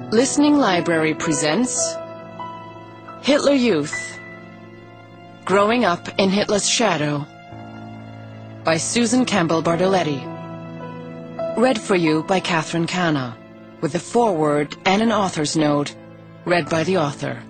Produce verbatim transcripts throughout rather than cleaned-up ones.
Listening Library presents Hitler Youth, Growing Up in Hitler's Shadow by Susan Campbell Bartoletti. Read for you by Catherine Canna, with a foreword and an author's note, read by the author.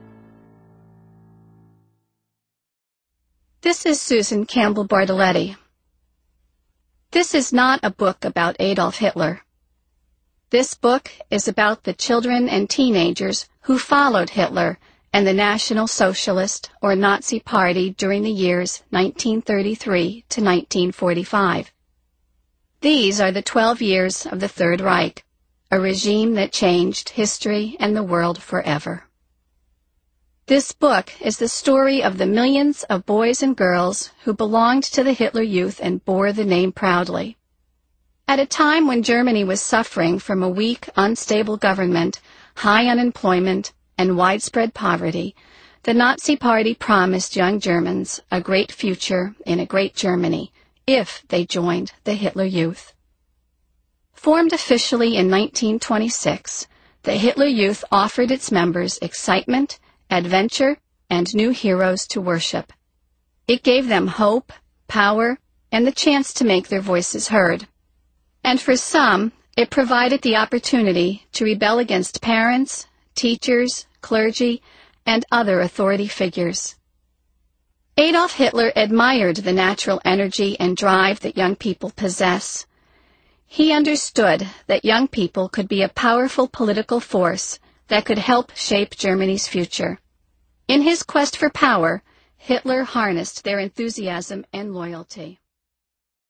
This is Susan Campbell Bartoletti. This is not a book about Adolf Hitler. This book is about the children and teenagers who followed Hitler and the National Socialist or Nazi Party during the years nineteen thirty-three to nineteen forty-five. These are the twelve years of the Third Reich, a regime that changed history and the world forever. This book is the story of the millions of boys and girls who belonged to the Hitler Youth and bore the name proudly. At a time when Germany was suffering from a weak, unstable government, high unemployment, and widespread poverty, the Nazi Party promised young Germans a great future in a great Germany if they joined the Hitler Youth. Formed officially in nineteen twenty-six, the Hitler Youth offered its members excitement, adventure, and new heroes to worship. It gave them hope, power, and the chance to make their voices heard. And for some, it provided the opportunity to rebel against parents, teachers, clergy, and other authority figures. Adolf Hitler admired the natural energy and drive that young people possess. He understood that young people could be a powerful political force that could help shape Germany's future. In his quest for power, Hitler harnessed their enthusiasm and loyalty.